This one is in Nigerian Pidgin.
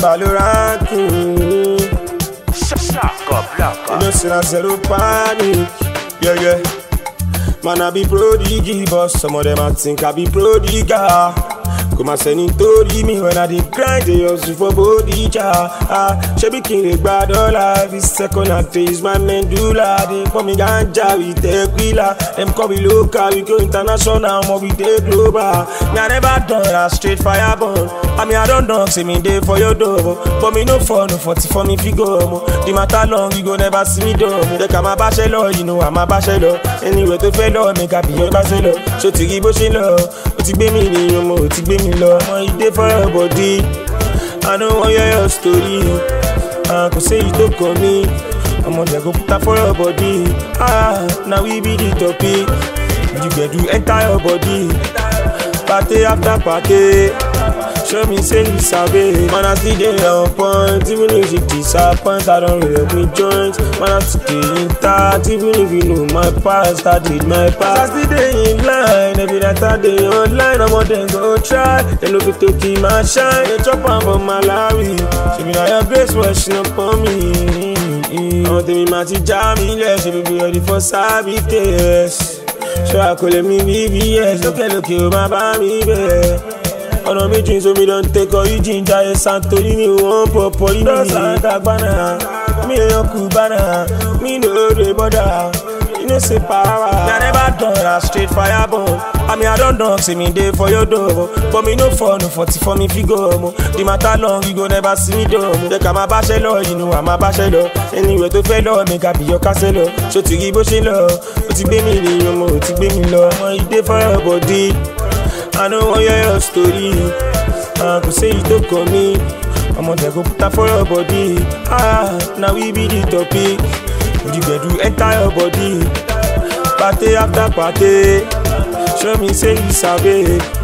Valorant. You know, say I zero panic. Yeah. Man, I be prodigy, but some of them I think I be prodigal. Come and send it to me when I did grind, they hustle for body jar. She be king, they bad all life. This second act is my medulla. They call me ganja, we take wheeler. Them call me local, we go international, but we take global. Me I never done that straight fire burn. I mean I don't know, say me day for your door. But me no for, no 40 for me figure. The matter long, you go never see me do. They come a bachelor, you know I'm a bachelor. Anyway to fellow, make up your bachelor. So to give us a love, to be me, you know, to be me. Love, you dey for your body. I don't want your story. I could say you don't call me. I'm on there, go put that for your body. Now we be the topic. You get to enter your body. Party after party. Show me say you sabi. Man, I still dey on point. Even if you disappoint, I don't really me joint. Man, I still dey intact. Even if you know my past, I did my past. I still dey in line. Every night I dey online. I'm on them go try. They no fit to keep my shine. They chop am for Malawi. She be like your grace washing up on me. I want me match jam me less. She be ready for service. So I call me BBS. Look you my baby. Ọ̀nà méjì so mi don take all you ginger ẹ̀ santori mi wọ́n pọ̀ pọ̀lì mi. Lọ́sàn-án gbana, mi èèyàn kú bana, mi no dey bother, you know say power. Me I never done that straight fire burn. I mean I don't know, say me dey for your door. But me no for, no 40 for me figure. The matter long, you go never see me do. They come a bachelor, you know I'm a bachelor. Anyway to fellow, make up your castle. So to give us a love, but to be me, you know, to be me love. You dey for your body. I don't want your story. I could say you don't call me. I'm on there, go put that for your body. Now we be the topic. You get to enter your body. Party after party. Show me say you sabi.